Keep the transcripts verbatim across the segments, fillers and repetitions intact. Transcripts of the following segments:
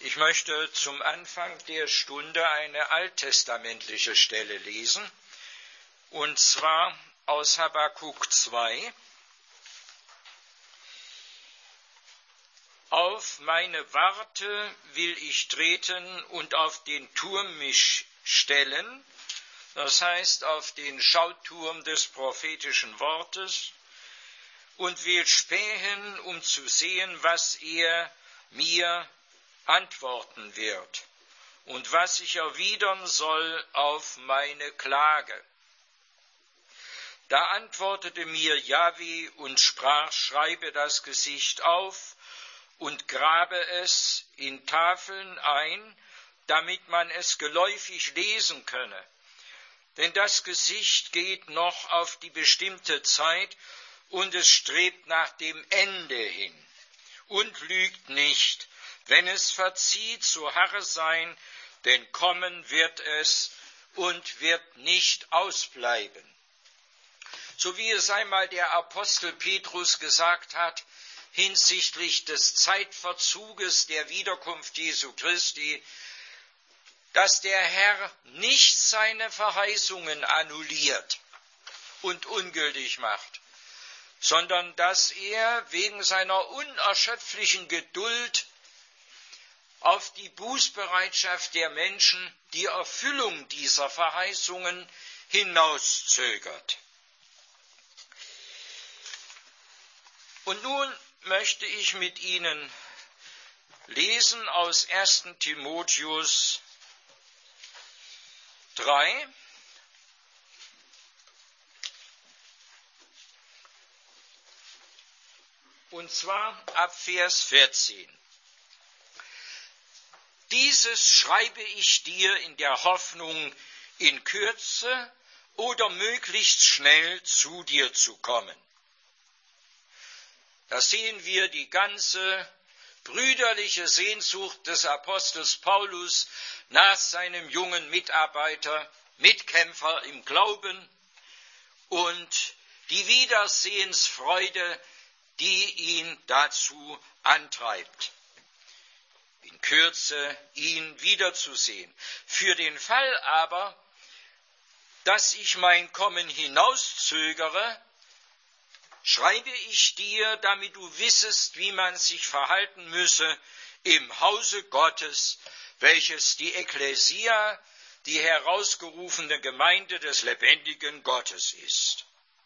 Ich möchte zum Anfang der Stunde eine alttestamentliche Stelle lesen, und zwar aus Habakuk zwei. Auf meine Warte will ich treten und auf den Turm mich stellen, das heißt auf den Schauturm des prophetischen Wortes, und will spähen, um zu sehen, was er mir antworten wird und was ich erwidern soll auf meine Klage. Da antwortete mir Jahwe und sprach: Schreibe das Gesicht auf und grabe es in Tafeln ein, damit man es geläufig lesen könne. Denn das Gesicht geht noch auf die bestimmte Zeit und es strebt nach dem Ende hin und lügt nicht. Wenn es verzieht, so harre sein, denn kommen wird es und wird nicht ausbleiben. So wie es einmal der Apostel Petrus gesagt hat, hinsichtlich des Zeitverzuges der Wiederkunft Jesu Christi, dass der Herr nicht seine Verheißungen annulliert und ungültig macht, sondern dass er wegen seiner unerschöpflichen Geduld auf die Bußbereitschaft der Menschen die Erfüllung dieser Verheißungen hinauszögert. Und nun möchte ich mit Ihnen lesen aus ersten Timotheus drei. Und zwar ab Vers vierzehn. Dieses schreibe ich dir in der Hoffnung, in Kürze oder möglichst schnell zu dir zu kommen. Da sehen wir die ganze brüderliche Sehnsucht des Apostels Paulus nach seinem jungen Mitarbeiter, Mitkämpfer im Glauben und die Wiedersehensfreude, die ihn dazu antreibt, in Kürze ihn wiederzusehen. Für den Fall aber, dass ich mein Kommen hinauszögere, schreibe ich dir, damit du wissest, wie man sich verhalten müsse im Hause Gottes, welches die Ekklesia, die herausgerufene Gemeinde des lebendigen Gottes ist.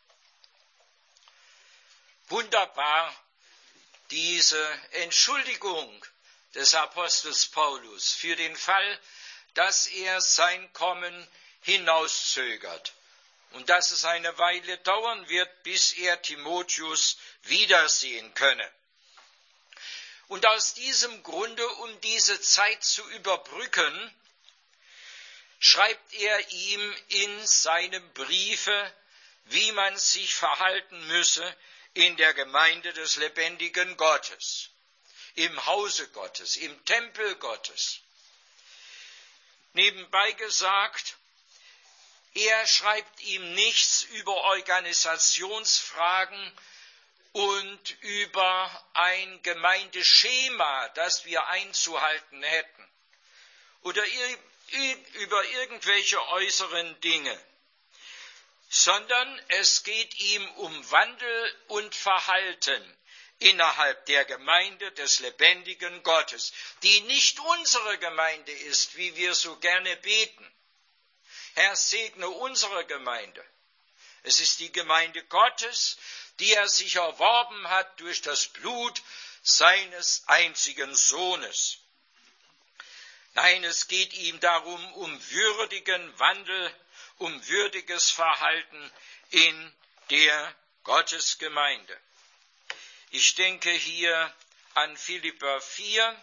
Wunderbar, diese Entschuldigung des Apostels Paulus für den Fall, dass er sein Kommen hinauszögert und dass es eine Weile dauern wird, bis er Timotheus wiedersehen könne. Und aus diesem Grunde, um diese Zeit zu überbrücken, schreibt er ihm in seinem Briefe, wie man sich verhalten müsse in der Gemeinde des lebendigen Gottes, im Hause Gottes, im Tempel Gottes. Nebenbei gesagt, er schreibt ihm nichts über Organisationsfragen und über ein Gemeindeschema, das wir einzuhalten hätten, oder über irgendwelche äußeren Dinge, sondern es geht ihm um Wandel und Verhalten innerhalb der Gemeinde des lebendigen Gottes, die nicht unsere Gemeinde ist, wie wir so gerne beten. Herr, segne unsere Gemeinde. Es ist die Gemeinde Gottes, die er sich erworben hat durch das Blut seines einzigen Sohnes. Nein, es geht ihm darum, um würdigen Wandel, um würdiges Verhalten in der Gottesgemeinde. Ich denke hier an Philipper vier,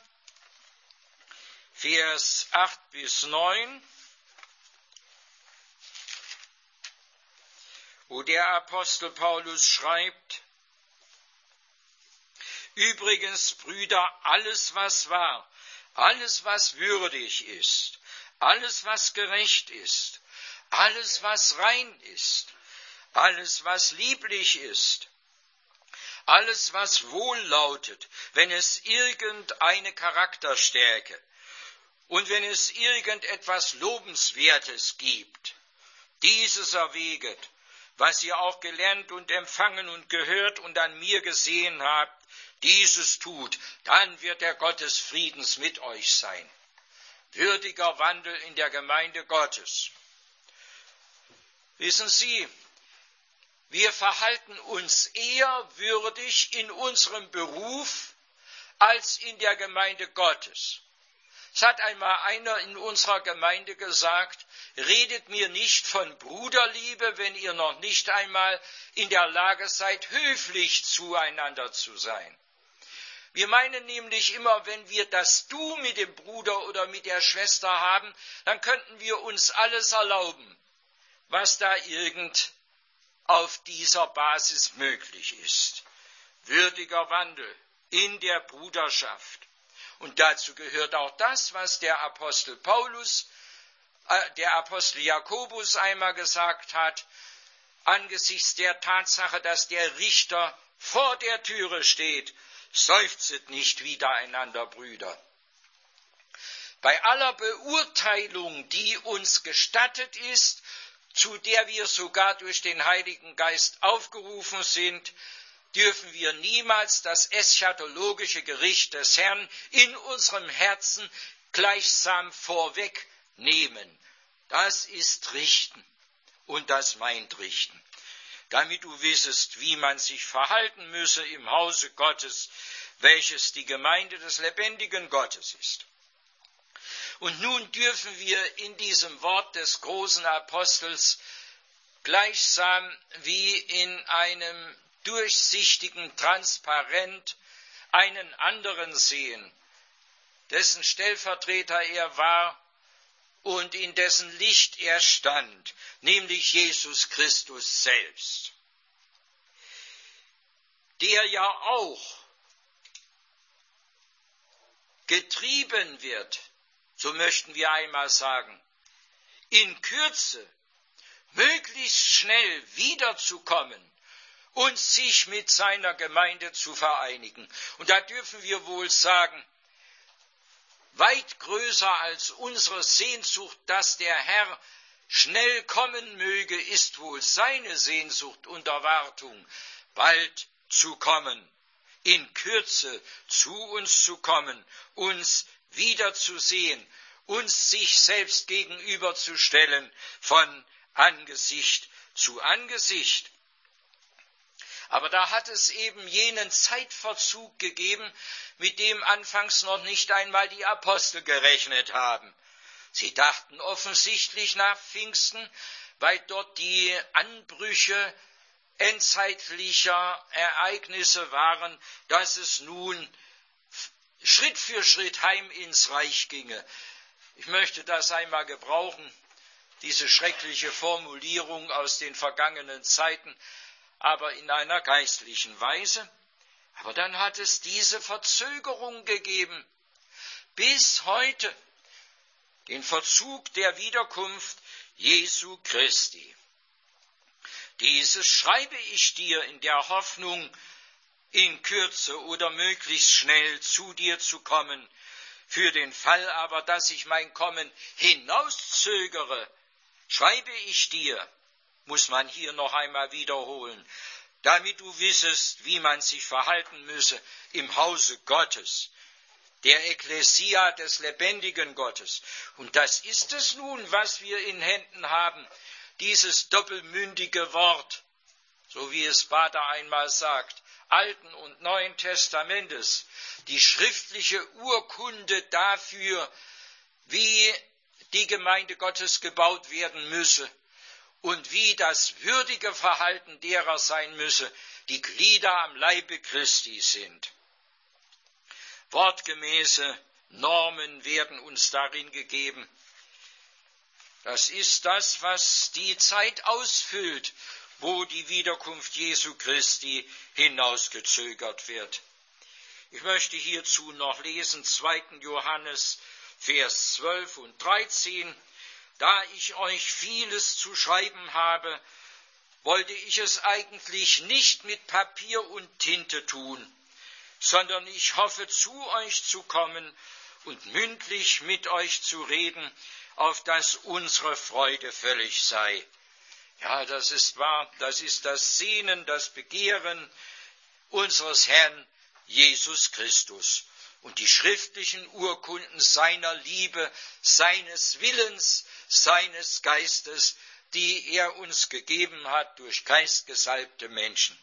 Vers acht bis neun, wo der Apostel Paulus schreibt: Übrigens, Brüder, alles, was wahr, alles, was würdig ist, alles, was gerecht ist, alles, was rein ist, alles, was lieblich ist, Alles, was wohl lautet, wenn es irgendeine Charakterstärke und wenn es irgendetwas Lobenswertes gibt, dieses erweget, was ihr auch gelernt und empfangen und gehört und an mir gesehen habt, dieses tut, dann wird der Gott des Friedens mit euch sein. Würdiger Wandel in der Gemeinde Gottes. Wissen Sie, wir verhalten uns eher würdig in unserem Beruf als in der Gemeinde Gottes. Es hat einmal einer in unserer Gemeinde gesagt, redet mir nicht von Bruderliebe, wenn ihr noch nicht einmal in der Lage seid, höflich zueinander zu sein. Wir meinen nämlich immer, wenn wir das Du mit dem Bruder oder mit der Schwester haben, dann könnten wir uns alles erlauben, was da irgend auf dieser Basis möglich ist. Würdiger Wandel in der Bruderschaft. Und dazu gehört auch das, was der Apostel Paulus, äh, der Apostel Jakobus einmal gesagt hat, angesichts der Tatsache, dass der Richter vor der Türe steht, seufzet nicht wider einander, Brüder. Bei aller Beurteilung, die uns gestattet ist, zu der wir sogar durch den Heiligen Geist aufgerufen sind, dürfen wir niemals das eschatologische Gericht des Herrn in unserem Herzen gleichsam vorwegnehmen. Das ist Richten und das meint Richten. Damit du wissest, wie man sich verhalten müsse im Hause Gottes, welches die Gemeinde des lebendigen Gottes ist. Und nun dürfen wir in diesem Wort des großen Apostels gleichsam wie in einem durchsichtigen Transparent einen anderen sehen, dessen Stellvertreter er war und in dessen Licht er stand, nämlich Jesus Christus selbst, der ja auch getrieben wird, so möchten wir einmal sagen, in Kürze möglichst schnell wiederzukommen und sich mit seiner Gemeinde zu vereinigen. Und da dürfen wir wohl sagen, weit größer als unsere Sehnsucht, dass der Herr schnell kommen möge, ist wohl seine Sehnsucht und Erwartung, bald zu kommen, in Kürze zu uns zu kommen, uns wiederzusehen, uns sich selbst gegenüberzustellen von Angesicht zu Angesicht. Aber da hat es eben jenen Zeitverzug gegeben, mit dem anfangs noch nicht einmal die Apostel gerechnet haben. Sie dachten offensichtlich nach Pfingsten, weil dort die Anbrüche endzeitlicher Ereignisse waren, dass es nun Schritt für Schritt heim ins Reich ginge. Ich möchte das einmal gebrauchen, diese schreckliche Formulierung aus den vergangenen Zeiten, aber in einer geistlichen Weise. Aber dann hat es diese Verzögerung gegeben, bis heute, den Verzug der Wiederkunft Jesu Christi. Dieses schreibe ich dir in der Hoffnung, in Kürze oder möglichst schnell zu dir zu kommen. Für den Fall aber, dass ich mein Kommen hinauszögere, schreibe ich dir, muss man hier noch einmal wiederholen, damit du wissest, wie man sich verhalten müsse im Hause Gottes, der Ekklesia des lebendigen Gottes. Und das ist es nun, was wir in Händen haben, dieses doppelmündige Wort, so wie es Bader einmal sagt, Alten und Neuen Testamentes, die schriftliche Urkunde dafür, wie die Gemeinde Gottes gebaut werden müsse und wie das würdige Verhalten derer sein müsse, die Glieder am Leibe Christi sind. Wortgemäße Normen werden uns darin gegeben. Das ist das, was die Zeit ausfüllt, wo die Wiederkunft Jesu Christi hinausgezögert wird. Ich möchte hierzu noch lesen, zweiten Johannes, Vers zwölf und dreizehn. Da ich euch vieles zu schreiben habe, wollte ich es eigentlich nicht mit Papier und Tinte tun, sondern ich hoffe, zu euch zu kommen und mündlich mit euch zu reden, auf dass unsere Freude völlig sei. Ja, das ist wahr, das ist das Sehnen, das Begehren unseres Herrn Jesus Christus und die schriftlichen Urkunden seiner Liebe, seines Willens, seines Geistes, die er uns gegeben hat durch geistgesalbte Menschen.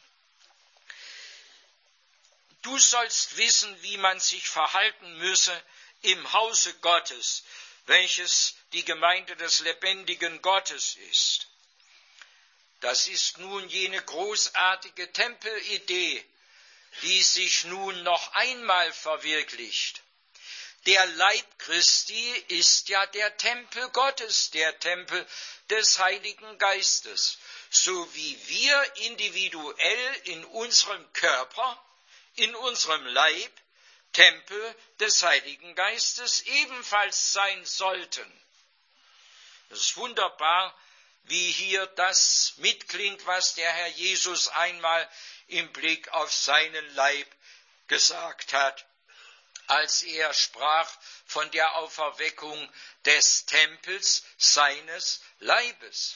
Du sollst wissen, wie man sich verhalten müsse im Hause Gottes, welches die Gemeinde des lebendigen Gottes ist. Das ist nun jene großartige Tempelidee, die sich nun noch einmal verwirklicht. Der Leib Christi ist ja der Tempel Gottes, der Tempel des Heiligen Geistes, so wie wir individuell in unserem Körper, in unserem Leib, Tempel des Heiligen Geistes ebenfalls sein sollten. Es ist wunderbar, wie hier das mitklingt, was der Herr Jesus einmal im Blick auf seinen Leib gesagt hat, als er sprach von der Auferweckung des Tempels seines Leibes.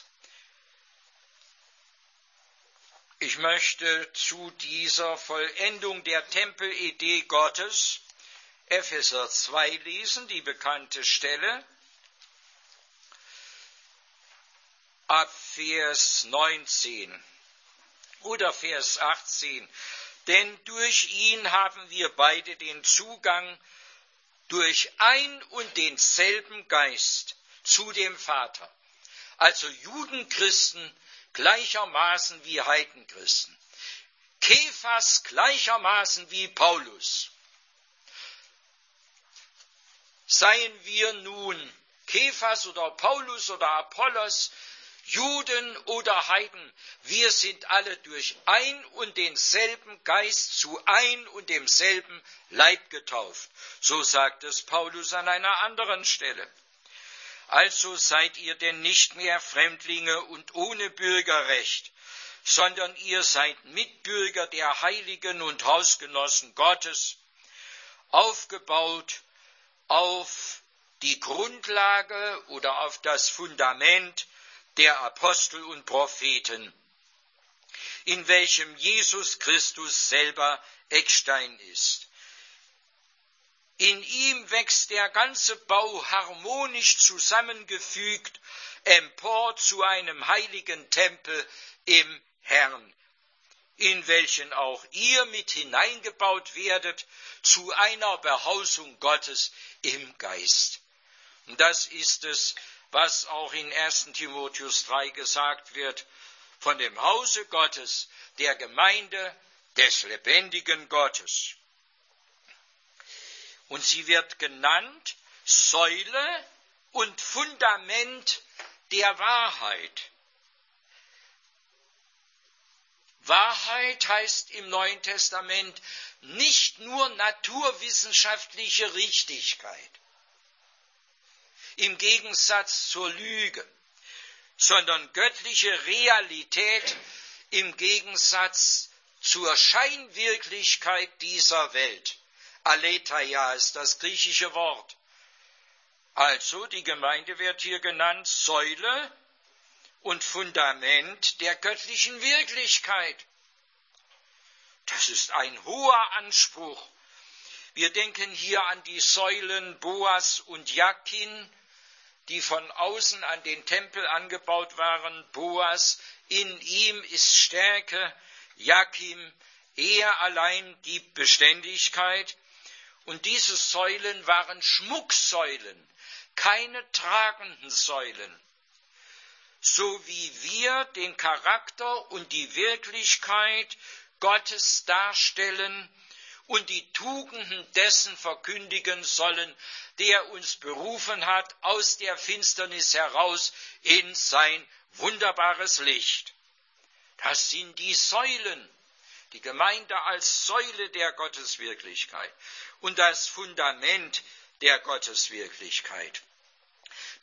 Ich möchte zu dieser Vollendung der Tempelidee Gottes Epheser zwei lesen, die bekannte Stelle, ab Vers neunzehn oder Vers achtzehn. Denn durch ihn haben wir beide den Zugang durch ein und denselben Geist zu dem Vater. Also Judenchristen gleichermaßen wie Heidenchristen. Kephas gleichermaßen wie Paulus. Seien wir nun Kephas oder Paulus oder Apollos, Juden oder Heiden, wir sind alle durch ein und denselben Geist zu ein und demselben Leib getauft. So sagt es Paulus an einer anderen Stelle. Also seid ihr denn nicht mehr Fremdlinge und ohne Bürgerrecht, sondern ihr seid Mitbürger der Heiligen und Hausgenossen Gottes, aufgebaut auf die Grundlage oder auf das Fundament der Apostel und Propheten, in welchem Jesus Christus selber Eckstein ist. In ihm wächst der ganze Bau harmonisch zusammengefügt empor zu einem heiligen Tempel im Herrn, in welchen auch ihr mit hineingebaut werdet zu einer Behausung Gottes im Geist. Und das ist es, was auch in ersten Timotheus drei gesagt wird, von dem Hause Gottes, der Gemeinde des lebendigen Gottes. Und sie wird genannt Säule und Fundament der Wahrheit. Wahrheit heißt im Neuen Testament nicht nur naturwissenschaftliche Richtigkeit, im Gegensatz zur Lüge, sondern göttliche Realität im Gegensatz zur Scheinwirklichkeit dieser Welt. Aletheia ist das griechische Wort. Also die Gemeinde wird hier genannt Säule und Fundament der göttlichen Wirklichkeit. Das ist ein hoher Anspruch. Wir denken hier an die Säulen Boas und Jakin, die von außen an den Tempel angebaut waren. Boas, in ihm ist Stärke, Jakim, er allein gibt Beständigkeit. Und diese Säulen waren Schmucksäulen, keine tragenden Säulen. So wie wir den Charakter und die Wirklichkeit Gottes darstellen und die Tugenden dessen verkündigen sollen, der uns berufen hat aus der Finsternis heraus in sein wunderbares Licht. Das sind die Säulen, die Gemeinde als Säule der Gotteswirklichkeit und das Fundament der Gotteswirklichkeit.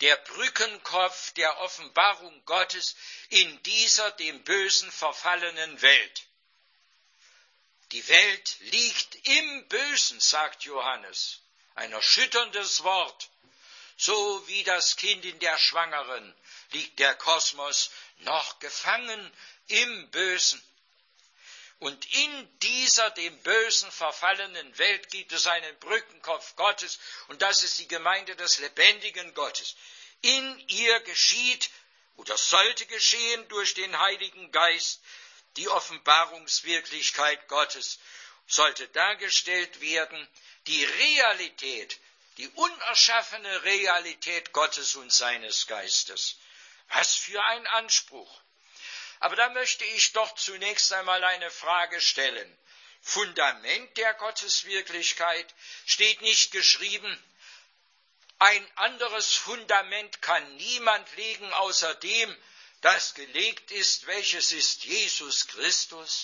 der Brückenkopf der Offenbarung Gottes in dieser dem Bösen verfallenen Welt. Die Welt liegt im Bösen, sagt Johannes. Ein erschütterndes Wort. So wie das Kind in der Schwangeren liegt der Kosmos noch gefangen im Bösen. Und in dieser dem Bösen verfallenen Welt gibt es einen Brückenkopf Gottes, und das ist die Gemeinde des lebendigen Gottes. In ihr geschieht oder sollte geschehen durch den Heiligen Geist die Offenbarungswirklichkeit Gottes, sollte dargestellt werden die Realität, die unerschaffene Realität Gottes und seines Geistes. Was für ein Anspruch! Aber da möchte ich doch zunächst einmal eine Frage stellen. Fundament der Gotteswirklichkeit steht nicht geschrieben, ein anderes Fundament kann niemand legen außer dem, das gelegt ist, welches ist Jesus Christus.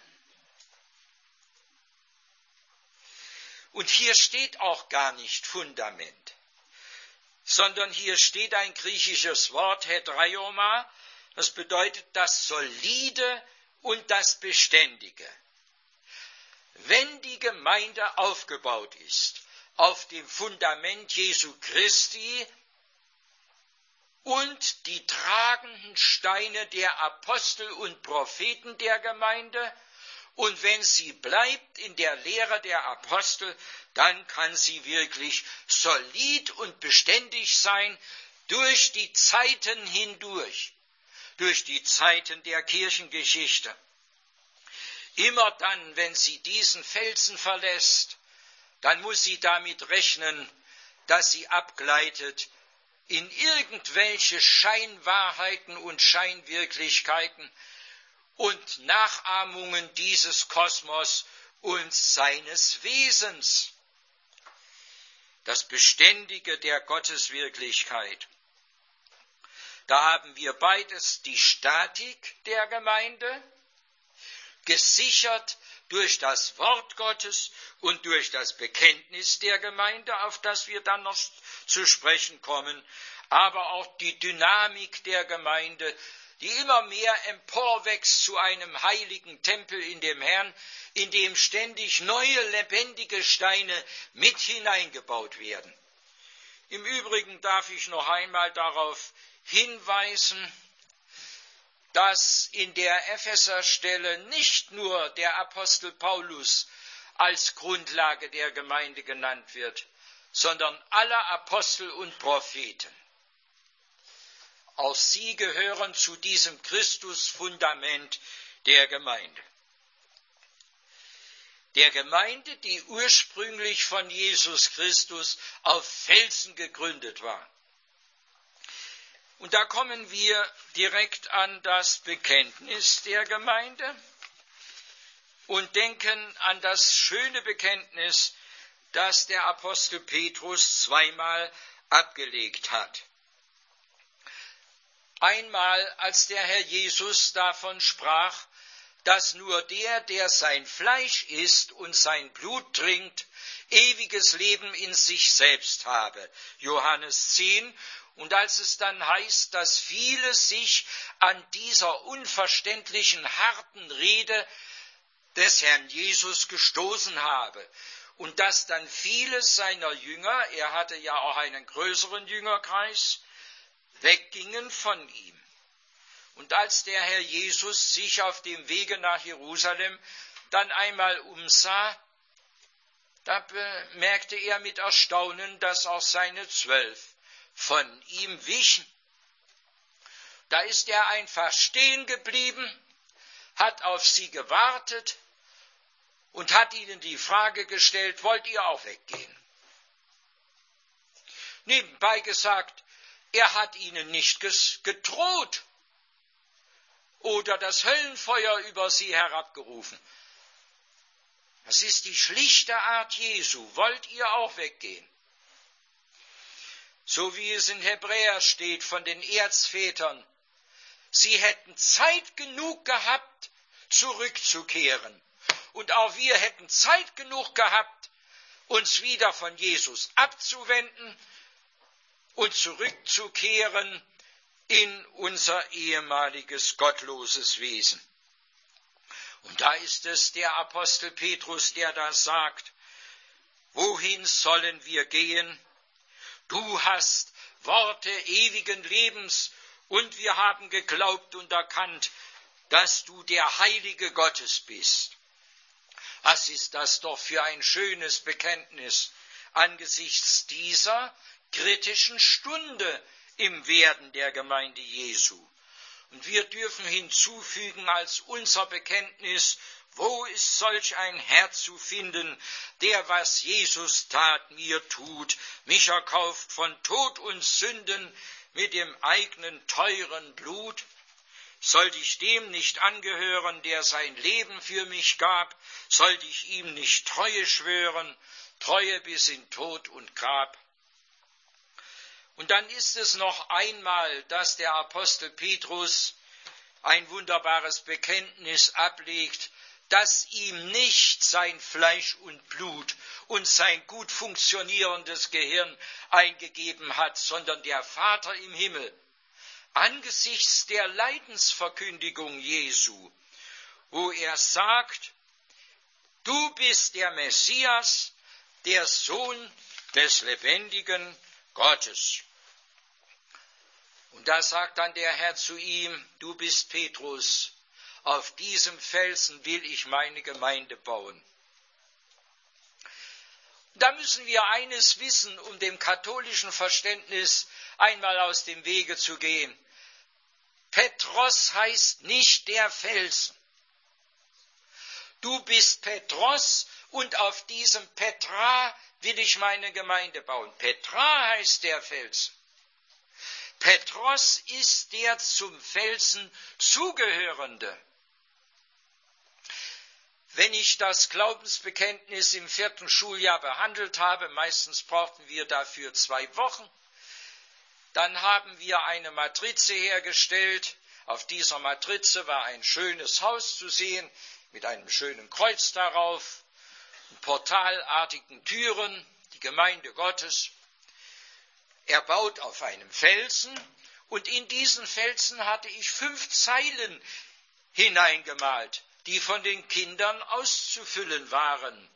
Und hier steht auch gar nicht Fundament, sondern hier steht ein griechisches Wort, Hedraioma, das bedeutet das Solide und das Beständige. Wenn die Gemeinde aufgebaut ist auf dem Fundament Jesu Christi und die tragenden Steine der Apostel und Propheten der Gemeinde, und wenn sie bleibt in der Lehre der Apostel, dann kann sie wirklich solid und beständig sein durch die Zeiten hindurch, durch die Zeiten der Kirchengeschichte. Immer dann, wenn sie diesen Felsen verlässt, dann muss sie damit rechnen, dass sie abgleitet in irgendwelche Scheinwahrheiten und Scheinwirklichkeiten und Nachahmungen dieses Kosmos und seines Wesens. Das Beständige der Gotteswirklichkeit. Da haben wir beides, die Statik der Gemeinde, gesichert durch das Wort Gottes und durch das Bekenntnis der Gemeinde, auf das wir dann noch zu sprechen kommen, aber auch die Dynamik der Gemeinde, die immer mehr emporwächst zu einem heiligen Tempel in dem Herrn, in dem ständig neue lebendige Steine mit hineingebaut werden. Im Übrigen darf ich noch einmal darauf hinweisen, dass in der Epheserstelle nicht nur der Apostel Paulus als Grundlage der Gemeinde genannt wird, sondern alle Apostel und Propheten. Auch sie gehören zu diesem Christusfundament der Gemeinde. Der Gemeinde, die ursprünglich von Jesus Christus auf Felsen gegründet war. Und da kommen wir direkt an das Bekenntnis der Gemeinde und denken an das schöne Bekenntnis, das der Apostel Petrus zweimal abgelegt hat. Einmal, als der Herr Jesus davon sprach, dass nur der, der sein Fleisch isst und sein Blut trinkt, ewiges Leben in sich selbst habe. Johannes zehn. Und als es dann heißt, dass viele sich an dieser unverständlichen, harten Rede des Herrn Jesus gestoßen habe und dass dann viele seiner Jünger, er hatte ja auch einen größeren Jüngerkreis, weggingen von ihm. Und als der Herr Jesus sich auf dem Wege nach Jerusalem dann einmal umsah, da bemerkte er mit Erstaunen, dass auch seine Zwölf von ihm wichen. Da ist er einfach stehen geblieben, hat auf sie gewartet und hat ihnen die Frage gestellt, wollt ihr auch weggehen? Nebenbei gesagt, er hat ihnen nicht gedroht oder das Höllenfeuer über sie herabgerufen. Das ist die schlichte Art Jesu. Wollt ihr auch weggehen? So wie es in Hebräer steht von den Erzvätern. Sie hätten Zeit genug gehabt, zurückzukehren. Und auch wir hätten Zeit genug gehabt, uns wieder von Jesus abzuwenden und zurückzukehren in unser ehemaliges gottloses Wesen. Und da ist es der Apostel Petrus, der da sagt, wohin sollen wir gehen? Du hast Worte ewigen Lebens und wir haben geglaubt und erkannt, dass du der Heilige Gottes bist. Was ist das doch für ein schönes Bekenntnis angesichts dieser kritischen Stunde im Werden der Gemeinde Jesu. Und wir dürfen hinzufügen als unser Bekenntnis, wo ist solch ein Herr zu finden, der, was Jesus tat, mir tut, mich erkauft von Tod und Sünden mit dem eigenen teuren Blut? Sollte ich dem nicht angehören, der sein Leben für mich gab? Sollte ich ihm nicht Treue schwören, Treue bis in Tod und Grab? Und dann ist es noch einmal, dass der Apostel Petrus ein wunderbares Bekenntnis ablegt, dass ihm nicht sein Fleisch und Blut und sein gut funktionierendes Gehirn eingegeben hat, sondern der Vater im Himmel. Angesichts der Leidensverkündigung Jesu, wo er sagt, du bist der Messias, der Sohn des lebendigen Gottes. Und da sagt dann der Herr zu ihm, du bist Petrus, auf diesem Felsen will ich meine Gemeinde bauen. Da müssen wir eines wissen, um dem katholischen Verständnis einmal aus dem Wege zu gehen. Petros heißt nicht der Felsen. Du bist Petros und auf diesem Petra will ich meine Gemeinde bauen. Petra heißt der Felsen. Petros ist der zum Felsen zugehörende. Wenn ich das Glaubensbekenntnis im vierten Schuljahr behandelt habe, meistens brauchten wir dafür zwei Wochen, dann haben wir eine Matrize hergestellt. Auf dieser Matrize war ein schönes Haus zu sehen, mit einem schönen Kreuz darauf, portalartigen Türen, die Gemeinde Gottes. Er baut auf einem Felsen und in diesen Felsen hatte ich fünf Zeilen hineingemalt, die von den Kindern auszufüllen waren.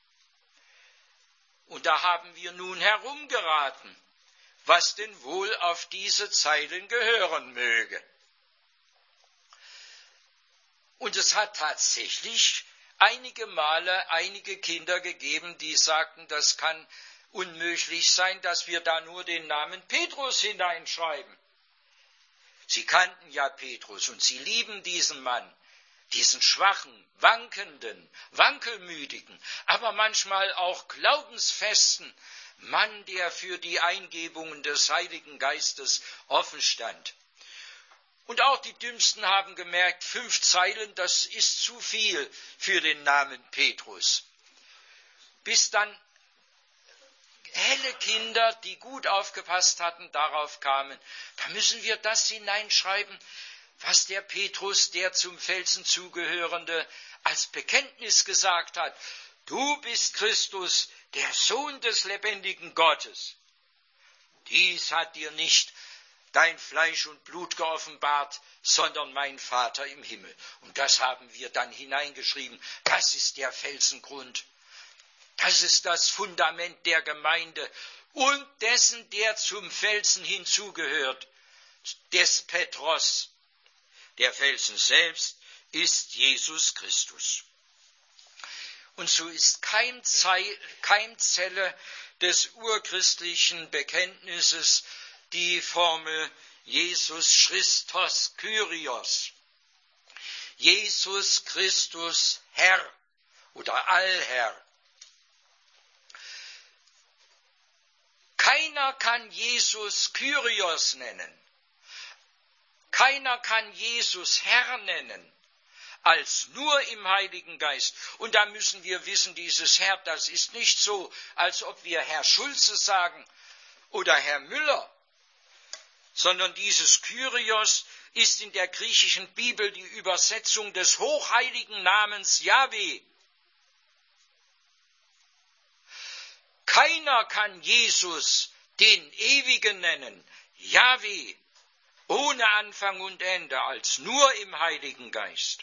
Und da haben wir nun herumgeraten, was denn wohl auf diese Zeilen gehören möge. Und es hat tatsächlich einige Male einige Kinder gegeben, die sagten, das kann unmöglich sein, dass wir da nur den Namen Petrus hineinschreiben. Sie kannten ja Petrus und sie lieben diesen Mann, diesen schwachen, wankenden, wankelmütigen, aber manchmal auch glaubensfesten Mann, der für die Eingebungen des Heiligen Geistes offen stand. Und auch die Dümmsten haben gemerkt, fünf Zeilen, das ist zu viel für den Namen Petrus. Bis dann helle Kinder, die gut aufgepasst hatten, darauf kamen, da müssen wir das hineinschreiben, was der Petrus, der zum Felsen zugehörende, als Bekenntnis gesagt hat. Du bist Christus, der Sohn des lebendigen Gottes. Dies hat dir nicht dein Fleisch und Blut geoffenbart, sondern mein Vater im Himmel. Und das haben wir dann hineingeschrieben. Das ist der Felsengrund. Das ist das Fundament der Gemeinde und dessen, der zum Felsen hinzugehört, des Petros. Der Felsen selbst ist Jesus Christus. Und so ist Keimzelle des urchristlichen Bekenntnisses die Formel Jesus Christos Kyrios. Jesus Christus Herr oder Allherr. Keiner kann Jesus Kyrios nennen. Keiner kann Jesus Herr nennen, als nur im Heiligen Geist. Und da müssen wir wissen, dieses Herr, das ist nicht so, als ob wir Herr Schulze sagen oder Herr Müller, sondern dieses Kyrios ist in der griechischen Bibel die Übersetzung des hochheiligen Namens Jahwe. Keiner kann Jesus den Ewigen nennen, Jahwe, ohne Anfang und Ende, als nur im Heiligen Geist.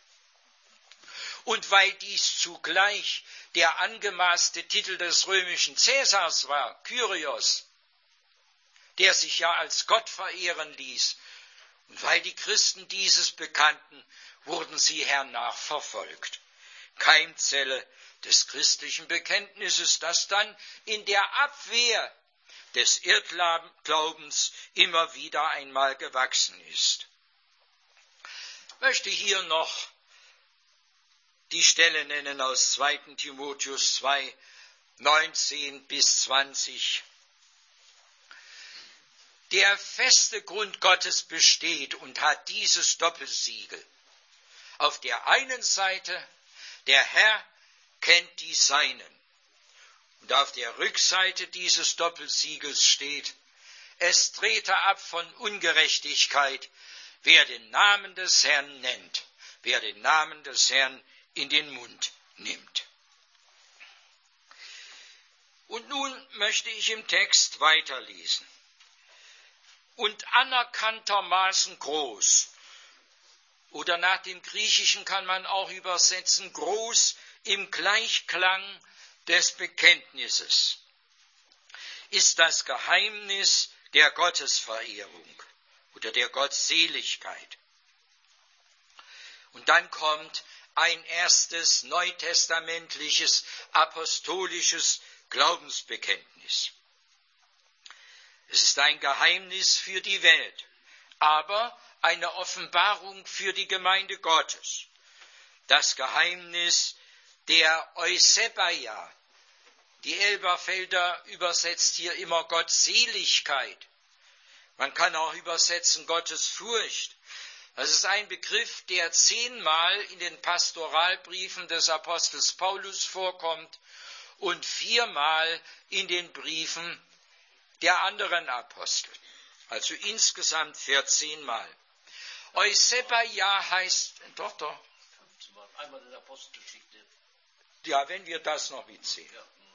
Und weil dies zugleich der angemaßte Titel des römischen Cäsars war, Kyrios, der sich ja als Gott verehren ließ, und weil die Christen dieses bekannten, wurden sie hernach verfolgt. Keimzelle des christlichen Bekenntnisses, das dann in der Abwehr des Irrglaubens immer wieder einmal gewachsen ist. Ich möchte hier noch die Stelle nennen aus zweiten Timotheus zwei, neunzehn bis zwanzig. Der feste Grund Gottes besteht und hat dieses Doppelsiegel. Auf der einen Seite, der Herr kennt die Seinen. Und auf der Rückseite dieses Doppelsiegels steht, es trete ab von Ungerechtigkeit, wer den Namen des Herrn nennt, wer den Namen des Herrn in den Mund nimmt. Und nun möchte ich im Text weiterlesen. Und anerkanntermaßen groß, oder nach dem Griechischen kann man auch übersetzen, groß im Gleichklang des Bekenntnisses, ist das Geheimnis der Gottesverehrung oder der Gottseligkeit. Und dann kommt ein erstes neutestamentliches, apostolisches Glaubensbekenntnis. Es ist ein Geheimnis für die Welt, aber eine Offenbarung für die Gemeinde Gottes. Das Geheimnis der Eusebeia. Die Elberfelder übersetzt hier immer Gottseligkeit. Man kann auch übersetzen Gottesfurcht. Das ist ein Begriff, der zehnmal in den Pastoralbriefen des Apostels Paulus vorkommt und viermal in den Briefen der anderen Apostel, also insgesamt vierzehn Mal. Eusebeia heißt, doch, doch. Einmal in der Apostelgeschichte. Ja, wenn wir das noch mitsehen.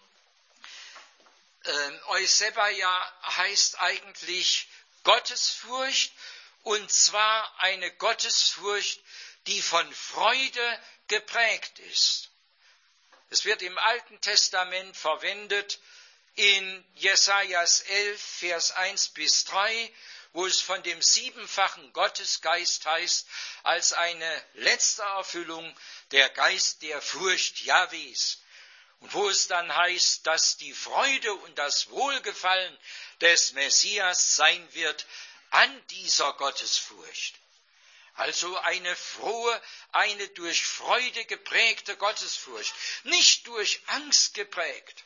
Ja. Ähm, Eusebeia heißt eigentlich Gottesfurcht, und zwar eine Gottesfurcht, die von Freude geprägt ist. Es wird im Alten Testament verwendet in Jesajas elf, Vers eins bis drei, wo es von dem siebenfachen Gottesgeist heißt, als eine letzte Erfüllung der Geist der Furcht Jahwes. Und wo es dann heißt, dass die Freude und das Wohlgefallen des Messias sein wird an dieser Gottesfurcht. Also eine frohe, eine durch Freude geprägte Gottesfurcht, nicht durch Angst geprägt.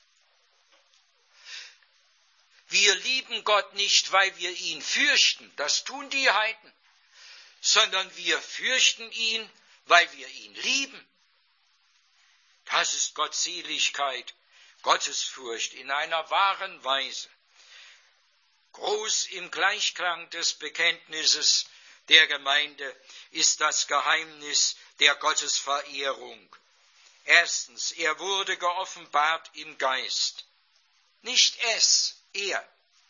Wir lieben Gott nicht, weil wir ihn fürchten, das tun die Heiden, sondern wir fürchten ihn, weil wir ihn lieben. Das ist Gottseligkeit, Gottesfurcht in einer wahren Weise. Groß im Gleichklang des Bekenntnisses der Gemeinde ist das Geheimnis der Gottesverehrung. Erstens, er wurde geoffenbart im Geist. Nicht es, er.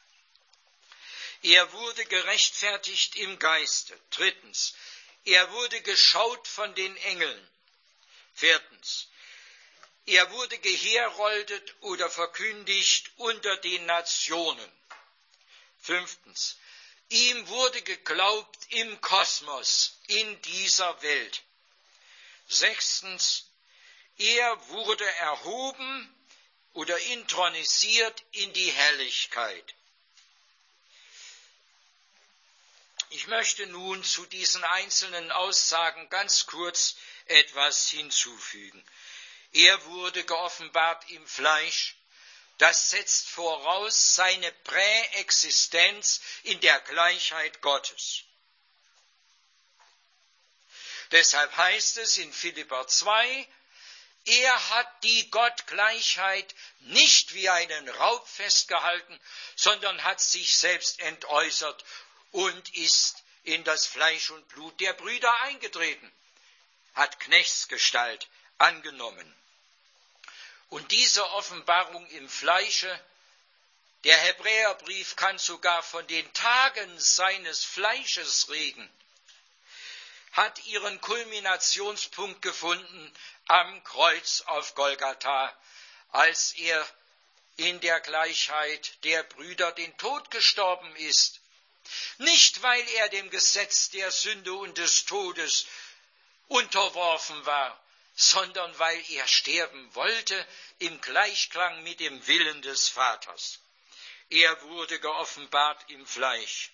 Er wurde gerechtfertigt im Geiste. Drittens, er wurde geschaut von den Engeln. Viertens, er wurde geheroldet oder verkündigt unter den Nationen. Fünftens, ihm wurde geglaubt im Kosmos, in dieser Welt. Sechstens, er wurde erhoben oder intronisiert in die Herrlichkeit. Ich möchte nun zu diesen einzelnen Aussagen ganz kurz etwas hinzufügen. Er wurde geoffenbart im Fleisch. Das setzt voraus seine Präexistenz in der Gleichheit Gottes. Deshalb heißt es in Philipper zwei, er hat die Gottgleichheit nicht wie einen Raub festgehalten, sondern hat sich selbst entäußert und ist in das Fleisch und Blut der Brüder eingetreten, hat Knechtsgestalt angenommen. Und diese Offenbarung im Fleische, Der Hebräerbrief kann sogar von den Tagen seines Fleisches reden, hat ihren Kulminationspunkt gefunden am Kreuz auf Golgatha, als er in der Gleichheit der Brüder den Tod gestorben ist. Nicht, weil er dem Gesetz der Sünde und des Todes unterworfen war, sondern weil er sterben wollte im Gleichklang mit dem Willen des Vaters. Er wurde geoffenbart im Fleisch.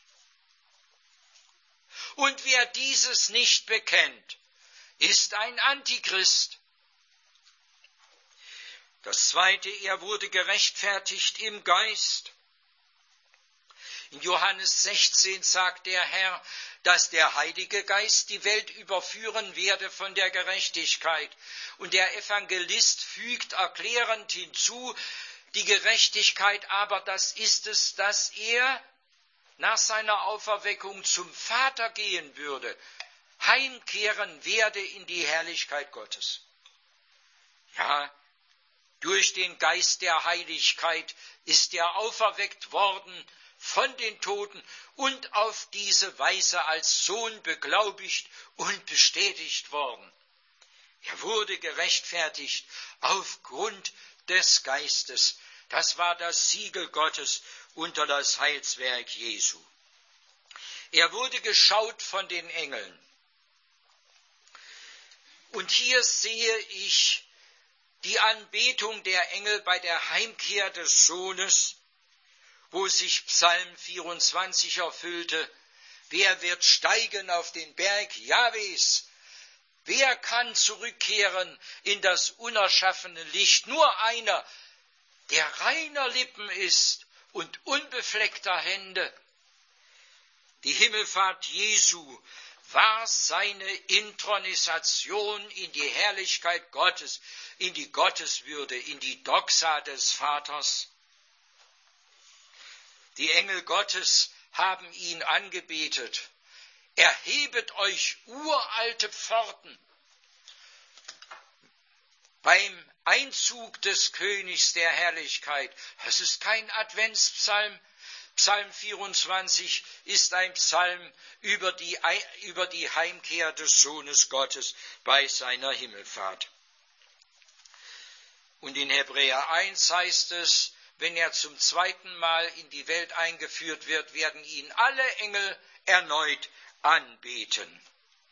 Und wer dieses nicht bekennt, ist ein Antichrist. Das Zweite, er wurde gerechtfertigt im Geist. In Johannes sechzehn sagt der Herr, dass der Heilige Geist die Welt überführen werde von der Gerechtigkeit. Und der Evangelist fügt erklärend hinzu, die Gerechtigkeit aber, das ist es, dass er nach seiner Auferweckung zum Vater gehen würde, heimkehren werde in die Herrlichkeit Gottes. Ja, durch den Geist der Heiligkeit ist er auferweckt worden von den Toten und auf diese Weise als Sohn beglaubigt und bestätigt worden. Er wurde gerechtfertigt aufgrund des Geistes. Das war das Siegel Gottes unter das Heilswerk Jesu. Er wurde geschaut von den Engeln. Und hier sehe ich die Anbetung der Engel bei der Heimkehr des Sohnes, wo sich Psalm vierundzwanzig erfüllte. Wer wird steigen auf den Berg Jahwes? Wer kann zurückkehren in das unerschaffene Licht? Nur einer, der reiner Lippen ist und unbefleckter Hände. Die Himmelfahrt Jesu war seine Intronisation in die Herrlichkeit Gottes, in die Gotteswürde, in die Doxa des Vaters. Die Engel Gottes haben ihn angebetet. Erhebet euch uralte Pforten. Beim Einzug des Königs der Herrlichkeit, das ist kein Adventspsalm. Psalm vierundzwanzig ist ein Psalm über die, über die Heimkehr des Sohnes Gottes bei seiner Himmelfahrt. Und in Hebräer eins heißt es, wenn er zum zweiten Mal in die Welt eingeführt wird, werden ihn alle Engel erneut anbeten.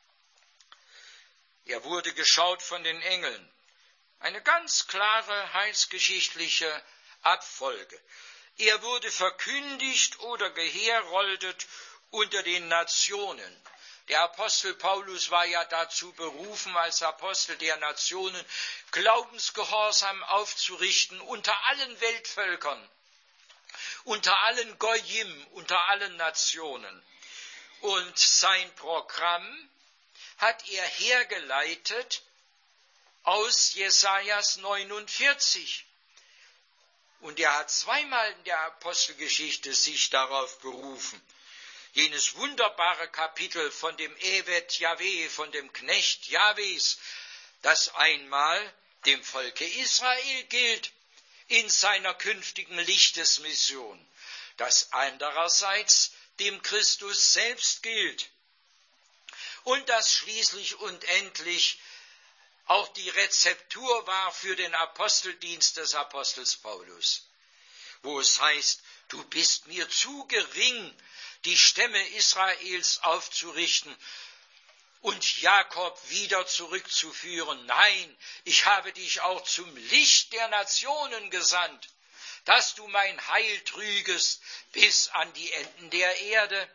Er wurde geschaut von den Engeln. Eine ganz klare heilsgeschichtliche Abfolge. Er wurde verkündigt oder geheroldet unter den Nationen. Der Apostel Paulus war ja dazu berufen, als Apostel der Nationen Glaubensgehorsam aufzurichten unter allen Weltvölkern, unter allen Goyim, unter allen Nationen. Und sein Programm hat er hergeleitet aus Jesajas neunundvierzig. Und er hat zweimal in der Apostelgeschichte sich darauf berufen. Jenes wunderbare Kapitel von dem Evet Jahwe, von dem Knecht Jahwes, das einmal dem Volke Israel gilt in seiner künftigen Lichtesmission, das andererseits dem Christus selbst gilt und das schließlich und endlich auch die Rezeptur war für den Aposteldienst des Apostels Paulus, wo es heißt, du bist mir zu gering, die Stämme Israels aufzurichten und Jakob wieder zurückzuführen. Nein, ich habe dich auch zum Licht der Nationen gesandt, dass du mein Heil trügest bis an die Enden der Erde.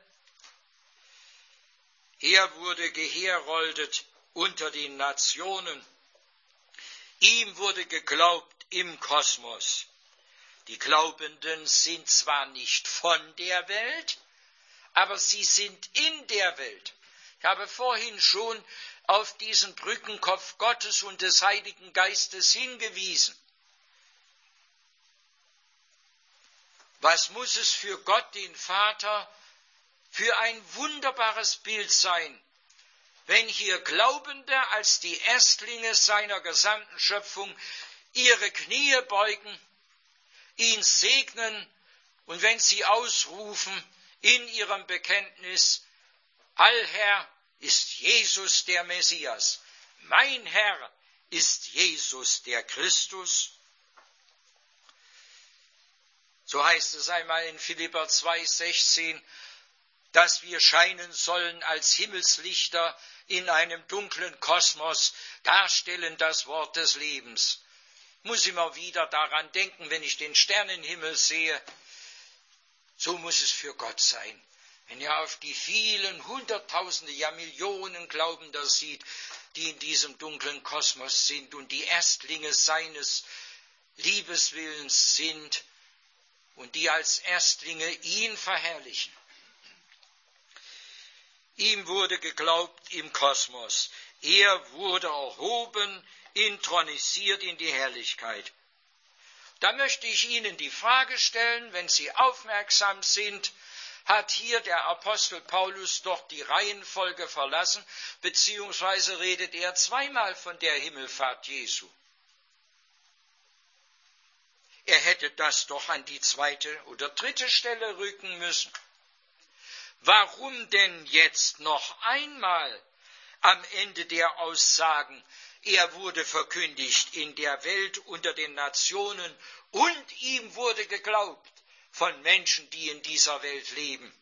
Er wurde geheroldet unter den Nationen. Ihm wurde geglaubt im Kosmos. Die Glaubenden sind zwar nicht von der Welt, aber sie sind in der Welt. Ich habe vorhin schon auf diesen Brückenkopf Gottes und des Heiligen Geistes hingewiesen. Was muss es für Gott, den Vater, für ein wunderbares Bild sein, wenn hier Glaubende als die Erstlinge seiner gesamten Schöpfung ihre Knie beugen, ihn segnen Und wenn sie ausrufen in ihrem Bekenntnis, Allherr ist Jesus der Messias, mein Herr ist Jesus der Christus. So heißt es einmal in Philipper zwei sechzehn, dass wir scheinen sollen als Himmelslichter in einem dunklen Kosmos, darstellen das Wort des Lebens. Ich muss immer wieder daran denken, wenn ich den Sternenhimmel sehe, so muss es für Gott sein. Wenn er auf die vielen Hunderttausende, ja Millionen Glaubender sieht, die in diesem dunklen Kosmos sind und die Erstlinge seines Liebeswillens sind und die als Erstlinge ihn verherrlichen. Ihm wurde geglaubt im Kosmos. Er wurde erhoben, intronisiert in die Herrlichkeit. Da möchte ich Ihnen die Frage stellen, wenn Sie aufmerksam sind, hat hier der Apostel Paulus doch die Reihenfolge verlassen, beziehungsweise redet er zweimal von der Himmelfahrt Jesu. Er hätte das doch an die zweite oder dritte Stelle rücken müssen. Warum denn jetzt noch einmal am Ende der Aussagen, er wurde verkündigt in der Welt unter den Nationen und ihm wurde geglaubt von Menschen, die in dieser Welt leben?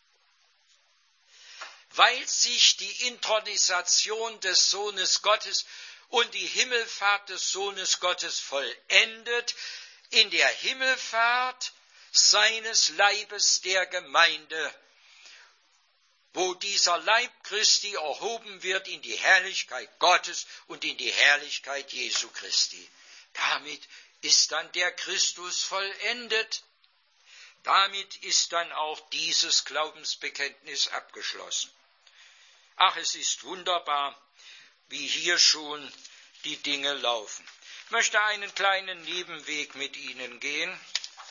Weil sich die Intronisation des Sohnes Gottes und die Himmelfahrt des Sohnes Gottes vollendet in der Himmelfahrt seines Leibes der Gemeinde, wo dieser Leib Christi erhoben wird in die Herrlichkeit Gottes und in die Herrlichkeit Jesu Christi. Damit ist dann der Christus vollendet. Damit ist dann auch dieses Glaubensbekenntnis abgeschlossen. Ach, es ist wunderbar, wie hier schon die Dinge laufen. Ich möchte einen kleinen Nebenweg mit Ihnen gehen.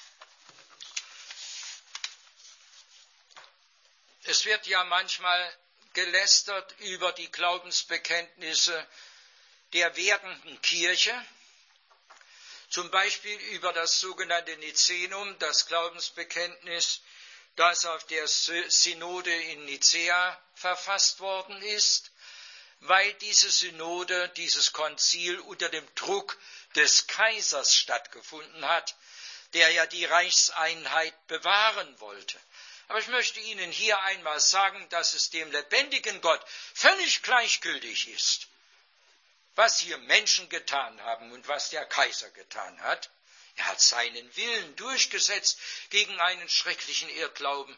Es wird ja manchmal gelästert über die Glaubensbekenntnisse der werdenden Kirche, zum Beispiel über das sogenannte Nizenum, das Glaubensbekenntnis, das auf der Synode in Nicäa verfasst worden ist, weil diese Synode, dieses Konzil unter dem Druck des Kaisers stattgefunden hat, der ja die Reichseinheit bewahren wollte. Aber ich möchte Ihnen hier einmal sagen, dass es dem lebendigen Gott völlig gleichgültig ist, was hier Menschen getan haben und was der Kaiser getan hat. Er hat seinen Willen durchgesetzt gegen einen schrecklichen Irrglauben,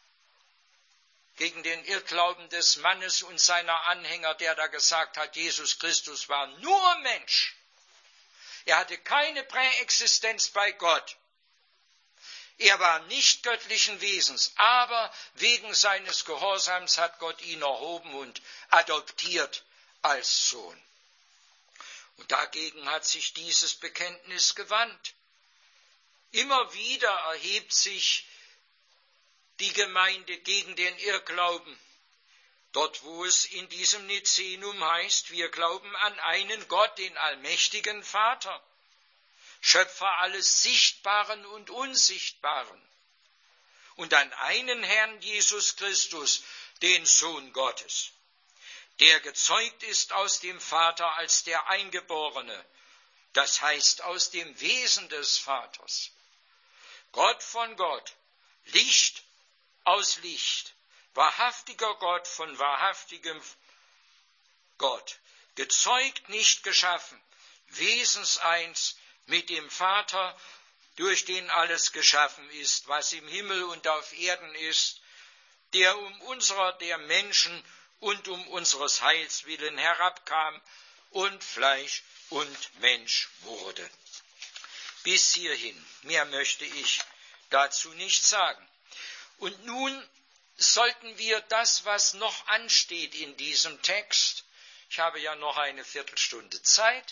gegen den Irrglauben des Mannes und seiner Anhänger, der da gesagt hat, Jesus Christus war nur Mensch. Er hatte keine Präexistenz bei Gott. Er war nicht göttlichen Wesens, aber wegen seines Gehorsams hat Gott ihn erhoben und adoptiert als Sohn. Und dagegen hat sich dieses Bekenntnis gewandt. Immer wieder erhebt sich die Gemeinde gegen den Irrglauben. Dort, wo es in diesem Nizenum heißt, wir glauben an einen Gott, den allmächtigen Vater, Schöpfer alles Sichtbaren und Unsichtbaren, und an einen Herrn Jesus Christus, den Sohn Gottes, der gezeugt ist aus dem Vater als der Eingeborene, das heißt aus dem Wesen des Vaters. Gott von Gott, Licht aus Licht, wahrhaftiger Gott von wahrhaftigem Gott, gezeugt, nicht geschaffen, wesenseins mit dem Vater, durch den alles geschaffen ist, was im Himmel und auf Erden ist, der um unserer, der Menschen und um unseres Heils willen herabkam und Fleisch und Mensch wurde. Bis hierhin, mehr möchte ich dazu nicht sagen. Und nun sollten wir das, was noch ansteht in diesem Text, ich habe ja noch eine Viertelstunde Zeit,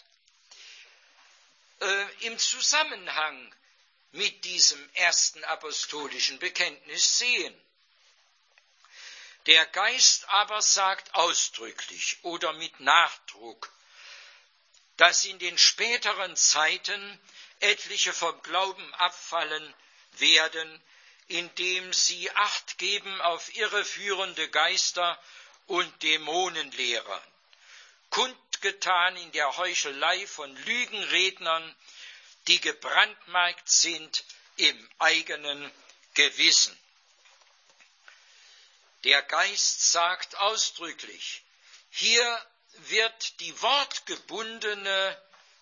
äh, im Zusammenhang mit diesem ersten apostolischen Bekenntnis sehen. Der Geist aber sagt ausdrücklich oder mit Nachdruck, dass in den späteren Zeiten etliche vom Glauben abfallen werden, indem sie Acht geben auf irreführende Geister und Dämonenlehrer, kundgetan in der Heuchelei von Lügenrednern, die gebrandmarkt sind im eigenen Gewissen. Der Geist sagt ausdrücklich, hier wird die wortgebundene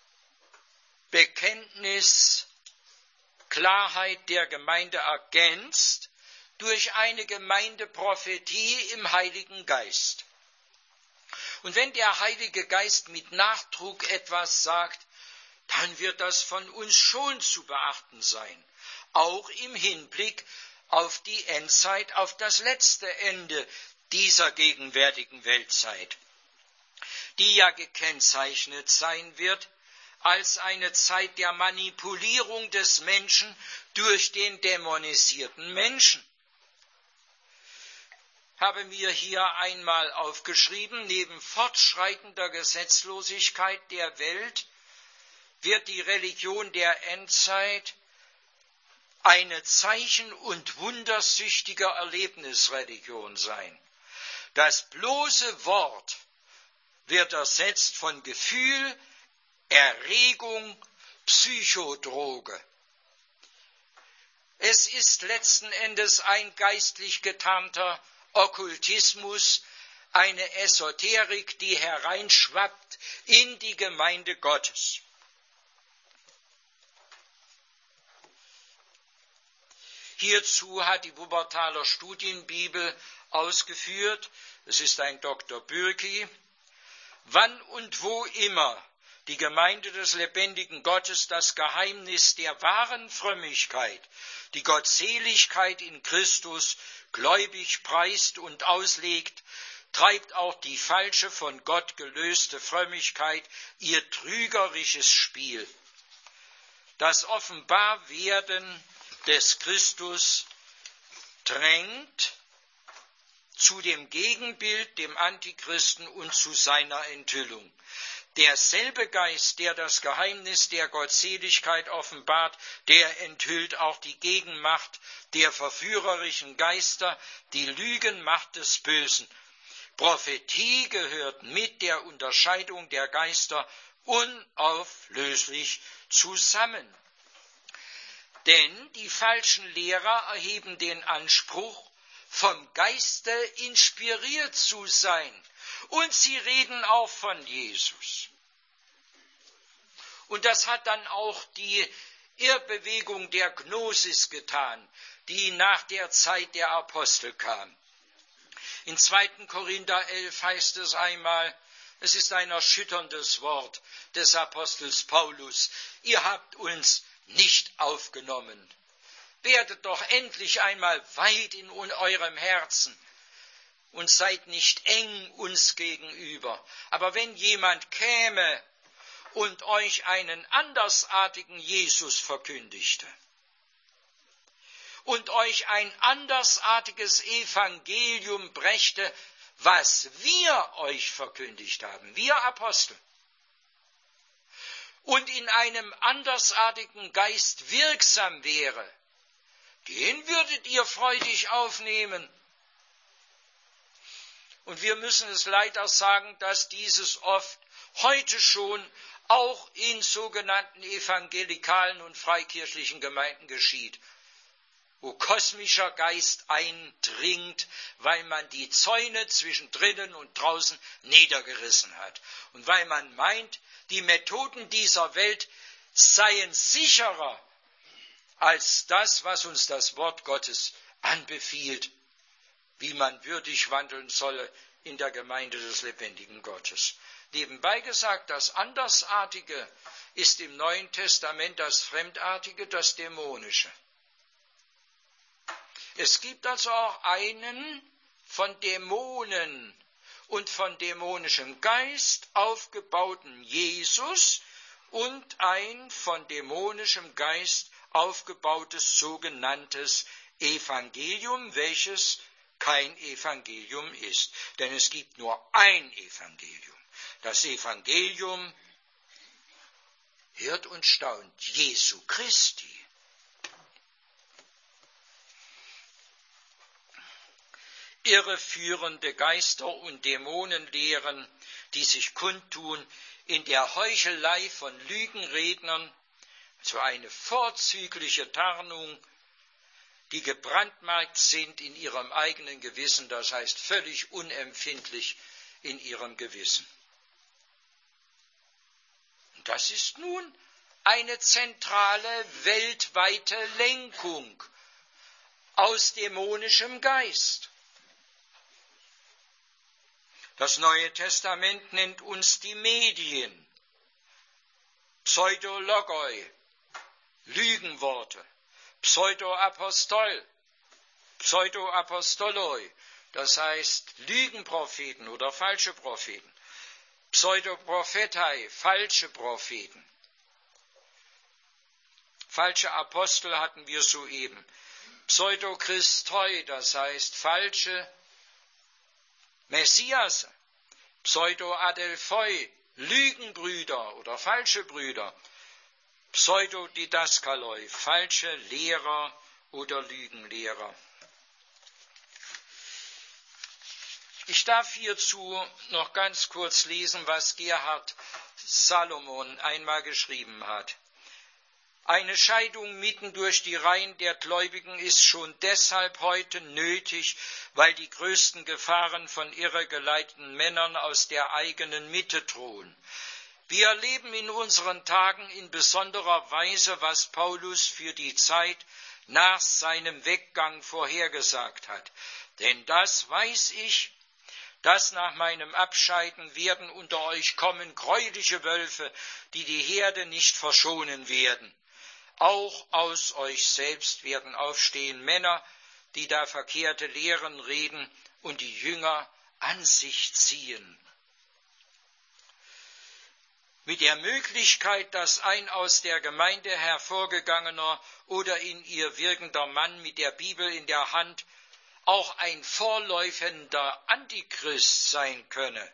Bekenntnis, Klarheit der Gemeinde ergänzt durch eine Gemeindeprophetie im Heiligen Geist. Und wenn der Heilige Geist mit Nachdruck etwas sagt, dann wird das von uns schon zu beachten sein, auch im Hinblick auf die Endzeit, auf das letzte Ende dieser gegenwärtigen Weltzeit, die ja gekennzeichnet sein wird als eine Zeit der Manipulierung des Menschen durch den dämonisierten Menschen. Ich habe mir hier einmal aufgeschrieben, neben fortschreitender Gesetzlosigkeit der Welt wird die Religion der Endzeit eine zeichen- und wundersüchtige Erlebnisreligion sein. Das bloße Wort wird ersetzt von Gefühl, Erregung, Psychodroge. Es ist letzten Endes ein geistlich getarnter Okkultismus, eine Esoterik, die hereinschwappt in die Gemeinde Gottes. Hierzu hat die Wuppertaler Studienbibel ausgeführt, es ist ein Doktor Bürki, wann und wo immer die Gemeinde des lebendigen Gottes das Geheimnis der wahren Frömmigkeit, die Gottseligkeit in Christus gläubig preist und auslegt, treibt auch die falsche, von Gott gelöste Frömmigkeit ihr trügerisches Spiel. Das Offenbarwerden des Christus drängt zu dem Gegenbild, dem Antichristen und zu seiner Enthüllung. Derselbe Geist, der das Geheimnis der Gottseligkeit offenbart, der enthüllt auch die Gegenmacht der verführerischen Geister, die Lügenmacht des Bösen. Prophetie gehört mit der Unterscheidung der Geister unauflöslich zusammen. Denn die falschen Lehrer erheben den Anspruch, vom Geiste inspiriert zu sein. Und sie reden auch von Jesus. Und das hat dann auch die Irrbewegung der Gnosis getan, die nach der Zeit der Apostel kam. In zweiten Korinther elf heißt es einmal, es ist ein erschütterndes Wort des Apostels Paulus, ihr habt uns nicht aufgenommen. Werdet doch endlich einmal weit in eurem Herzen und seid nicht eng uns gegenüber. Aber wenn jemand käme und euch einen andersartigen Jesus verkündigte und euch ein andersartiges Evangelium brächte, was wir euch verkündigt haben, wir Apostel, und in einem andersartigen Geist wirksam wäre, den würdet ihr freudig aufnehmen. Und wir müssen es leider sagen, dass dieses oft heute schon auch in sogenannten evangelikalen und freikirchlichen Gemeinden geschieht, wo kosmischer Geist eindringt, weil man die Zäune zwischen drinnen und draußen niedergerissen hat und weil man meint, die Methoden dieser Welt seien sicherer als das, was uns das Wort Gottes anbefiehlt, wie man würdig wandeln solle in der Gemeinde des lebendigen Gottes. Nebenbei gesagt, das Andersartige ist im Neuen Testament das Fremdartige, das Dämonische. Es gibt also auch einen von Dämonen und von dämonischem Geist aufgebauten Jesus und ein von dämonischem Geist aufgebautes sogenanntes Evangelium, welches kein Evangelium ist. Denn es gibt nur ein Evangelium. Das Evangelium, hört und staunt, Jesu Christi. irreführende Geister und Dämonenlehren, die sich kundtun in der Heuchelei von Lügenrednern, so eine vorzügliche Tarnung, die gebrandmarkt sind in ihrem eigenen Gewissen, das heißt völlig unempfindlich in ihrem Gewissen. Und das ist nun eine zentrale weltweite Lenkung aus dämonischem Geist. Das Neue Testament nennt uns die Medien, Pseudologoi, Lügenworte, Pseudoapostol, Pseudoapostoloi, das heißt Lügenpropheten oder falsche Propheten, Pseudoprophetai, falsche Propheten. Falsche Apostel hatten wir soeben. Pseudochristoi, das heißt falsche Messias. Pseudoadelphoi, Lügenbrüder oder falsche Brüder. Pseudodidaskaloi, falsche Lehrer oder Lügenlehrer. Ich darf hierzu noch ganz kurz lesen, was Gerhard Salomon einmal geschrieben hat. Eine Scheidung mitten durch die Reihen der Gläubigen ist schon deshalb heute nötig, weil die größten Gefahren von irregeleiteten Männern aus der eigenen Mitte drohen. Wir erleben in unseren Tagen in besonderer Weise, was Paulus für die Zeit nach seinem Weggang vorhergesagt hat. Denn das weiß ich, dass nach meinem Abscheiden werden unter euch kommen gräuliche Wölfe, die die Herde nicht verschonen werden. Auch aus euch selbst werden aufstehen Männer, die da verkehrte Lehren reden und die Jünger an sich ziehen. Mit der Möglichkeit, dass ein aus der Gemeinde hervorgegangener oder in ihr wirkender Mann mit der Bibel in der Hand auch ein vorläufender Antichrist sein könne,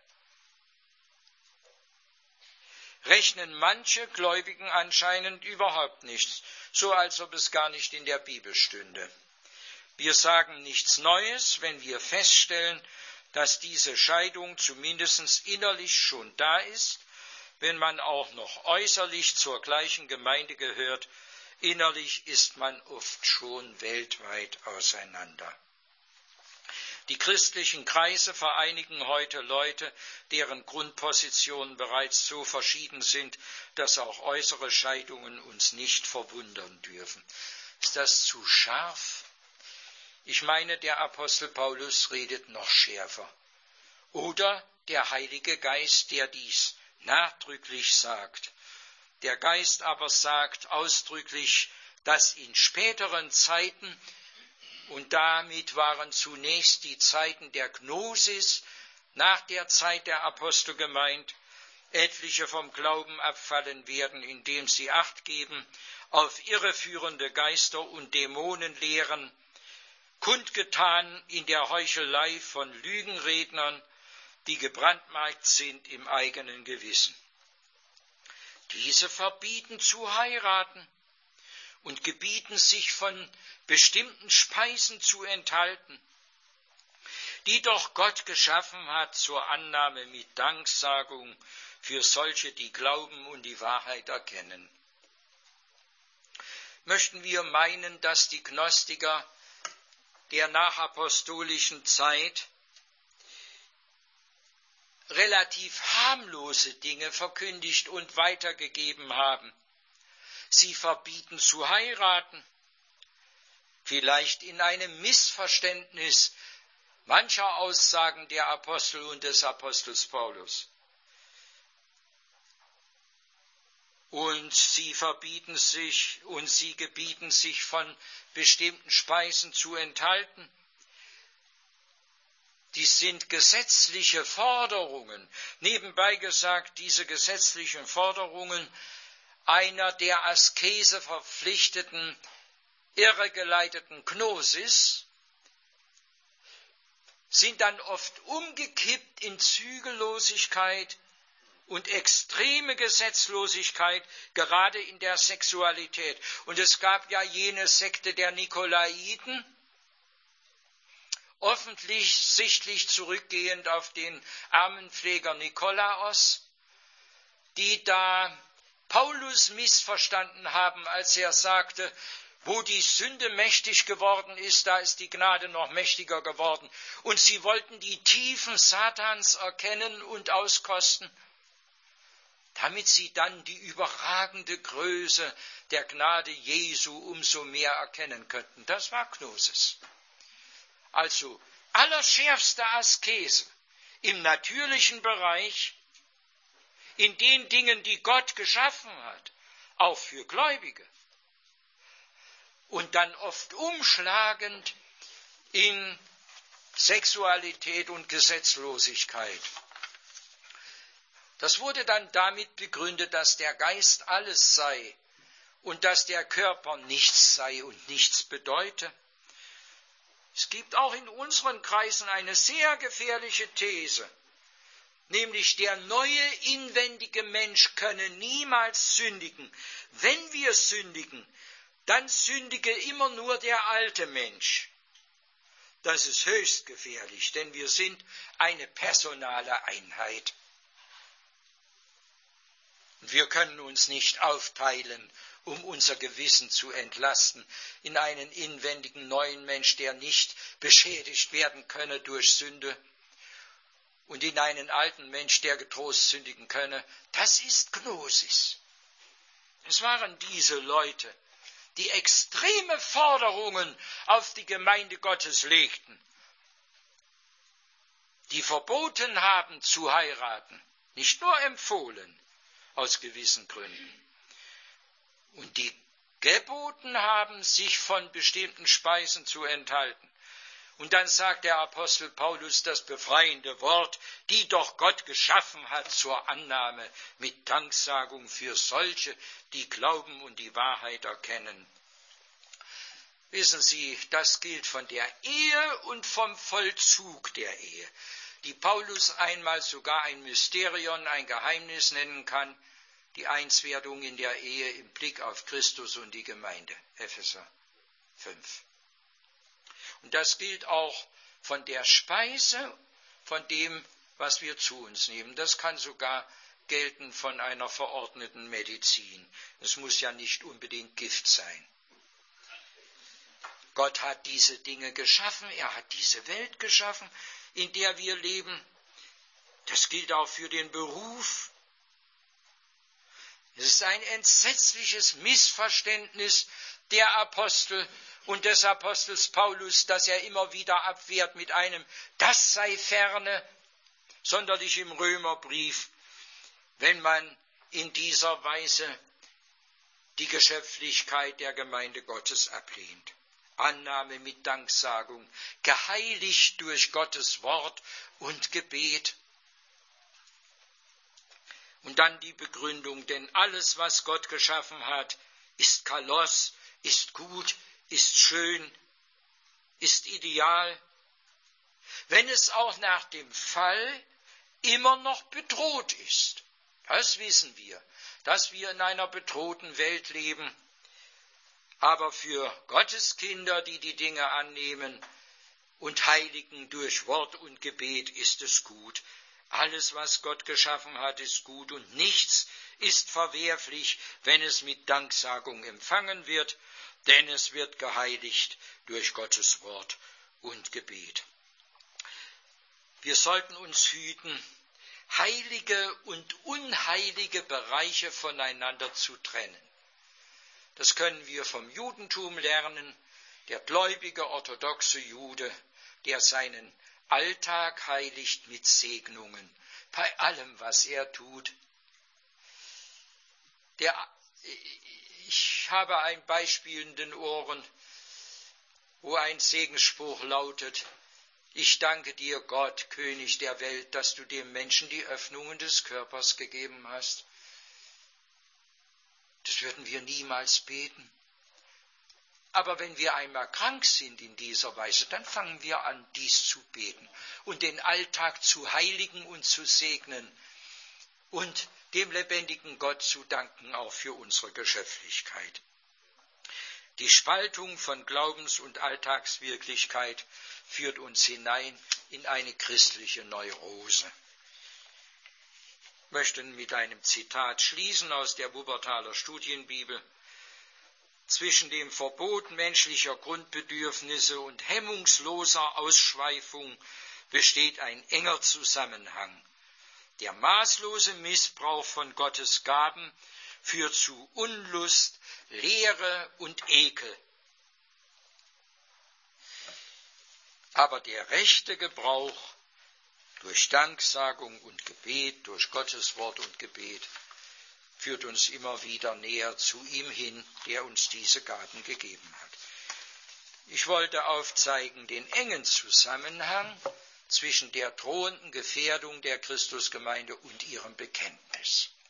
rechnen manche Gläubigen anscheinend überhaupt nichts, so als ob es gar nicht in der Bibel stünde. Wir sagen nichts Neues, wenn wir feststellen, dass diese Scheidung zumindest innerlich schon da ist, wenn man auch noch äußerlich zur gleichen Gemeinde gehört, innerlich ist man oft schon weltweit auseinander. Die christlichen Kreise vereinigen heute Leute, deren Grundpositionen bereits so verschieden sind, dass auch äußere Scheidungen uns nicht verwundern dürfen. Ist das zu scharf? Ich meine, der Apostel Paulus redet noch schärfer. Oder der Heilige Geist, der dies nachdrücklich sagt. Der Geist aber sagt ausdrücklich, dass in späteren Zeiten, und damit waren zunächst die Zeiten der Gnosis, nach der Zeit der Apostel gemeint, etliche vom Glauben abfallen werden, indem sie Acht geben auf irreführende Geister und Dämonenlehren, kundgetan in der Heuchelei von Lügenrednern, die gebrandmarkt sind im eigenen Gewissen. Diese verbieten zu heiraten und gebieten sich von bestimmten Speisen zu enthalten, die doch Gott geschaffen hat zur Annahme mit Danksagung für solche, die glauben und die Wahrheit erkennen. Möchten wir meinen, dass die Gnostiker der nachapostolischen Zeit relativ harmlose Dinge verkündigt und weitergegeben haben? Sie verbieten zu heiraten, vielleicht in einem Missverständnis mancher Aussagen der Apostel und des Apostels Paulus. Und sie verbieten sich und sie gebieten sich von bestimmten Speisen zu enthalten. Dies sind gesetzliche Forderungen. Nebenbei gesagt, diese gesetzlichen Forderungen einer der Askese verpflichteten, irregeleiteten Gnosis sind dann oft umgekippt in Zügellosigkeit und extreme Gesetzlosigkeit, gerade in der Sexualität. Und es gab ja jene Sekte der Nikolaiten, offensichtlich zurückgehend auf den Armenpfleger Nikolaos, die da Paulus missverstanden haben, als er sagte, wo die Sünde mächtig geworden ist, da ist die Gnade noch mächtiger geworden. Und sie wollten die Tiefen Satans erkennen und auskosten, damit sie dann die überragende Größe der Gnade Jesu umso mehr erkennen könnten. Das war Gnosis. Also allerschärfste Askese im natürlichen Bereich, in den Dingen, die Gott geschaffen hat, auch für Gläubige. Und dann oft umschlagend in Sexualität und Gesetzlosigkeit. Das wurde dann damit begründet, dass der Geist alles sei und dass der Körper nichts sei und nichts bedeute. Es gibt auch in unseren Kreisen eine sehr gefährliche These, nämlich der neue inwendige Mensch könne niemals sündigen. Wenn wir sündigen, dann sündige immer nur der alte Mensch. Das ist höchst gefährlich, denn wir sind eine personale Einheit. Und wir können uns nicht aufteilen, um unser Gewissen zu entlasten, in einen inwendigen neuen Mensch, der nicht beschädigt werden könne durch Sünde, und in einen alten Mensch, der getrost sündigen könne. Das ist Gnosis. Es waren diese Leute, die extreme Forderungen auf die Gemeinde Gottes legten, die verboten haben zu heiraten, nicht nur empfohlen, aus gewissen Gründen, und die geboten haben, sich von bestimmten Speisen zu enthalten. Und dann sagt der Apostel Paulus das befreiende Wort, die doch Gott geschaffen hat zur Annahme mit Danksagung für solche, die glauben und die Wahrheit erkennen. Wissen Sie, das gilt von der Ehe und vom Vollzug der Ehe, die Paulus einmal sogar ein Mysterion, ein Geheimnis nennen kann, die Einswerdung in der Ehe im Blick auf Christus und die Gemeinde, Epheser fünf. Und das gilt auch von der Speise, von dem, was wir zu uns nehmen. Das kann sogar gelten von einer verordneten Medizin. Es muss ja nicht unbedingt Gift sein. Gott hat diese Dinge geschaffen, er hat diese Welt geschaffen, in der wir leben. Das gilt auch für den Beruf. Es ist ein entsetzliches Missverständnis der Apostel und des Apostels Paulus, dass er immer wieder abwehrt mit einem „Das sei ferne“, sonderlich im Römerbrief, wenn man in dieser Weise die Geschöpflichkeit der Gemeinde Gottes ablehnt. Annahme mit Danksagung, geheiligt durch Gottes Wort und Gebet. Und dann die Begründung, denn alles, was Gott geschaffen hat, ist kalos, ist gut, ist schön, ist ideal, wenn es auch nach dem Fall immer noch bedroht ist. Das wissen wir, dass wir in einer bedrohten Welt leben. Aber für Gottes Kinder, die die Dinge annehmen und heiligen durch Wort und Gebet, ist es gut. Alles, was Gott geschaffen hat, ist gut und nichts ist verwerflich, wenn es mit Danksagung empfangen wird, denn es wird geheiligt durch Gottes Wort und Gebet. Wir sollten uns hüten, heilige und unheilige Bereiche voneinander zu trennen. Das können wir vom Judentum lernen, der gläubige orthodoxe Jude, der seinen Alltag heiligt mit Segnungen, bei allem, was er tut. Der, ich habe ein Beispiel in den Ohren, wo ein Segensspruch lautet: Ich danke dir, Gott, König der Welt, dass du dem Menschen die Öffnungen des Körpers gegeben hast. Das würden wir niemals beten. Aber wenn wir einmal krank sind in dieser Weise, dann fangen wir an, dies zu beten und den Alltag zu heiligen und zu segnen und dem lebendigen Gott zu danken, auch für unsere Geschöpflichkeit. Die Spaltung von Glaubens- und Alltagswirklichkeit führt uns hinein in eine christliche Neurose. Ich möchte mit einem Zitat schließen aus der Wuppertaler Studienbibel. Zwischen dem Verbot menschlicher Grundbedürfnisse und hemmungsloser Ausschweifung besteht ein enger Zusammenhang. Der maßlose Missbrauch von Gottes Gaben führt zu Unlust, Leere und Ekel. Aber der rechte Gebrauch durch Danksagung und Gebet, durch Gottes Wort und Gebet, führt uns immer wieder näher zu ihm hin, der uns diese Gaben gegeben hat. Ich wollte aufzeigen den engen Zusammenhang zwischen der drohenden Gefährdung der Christusgemeinde und ihrem Bekenntnis.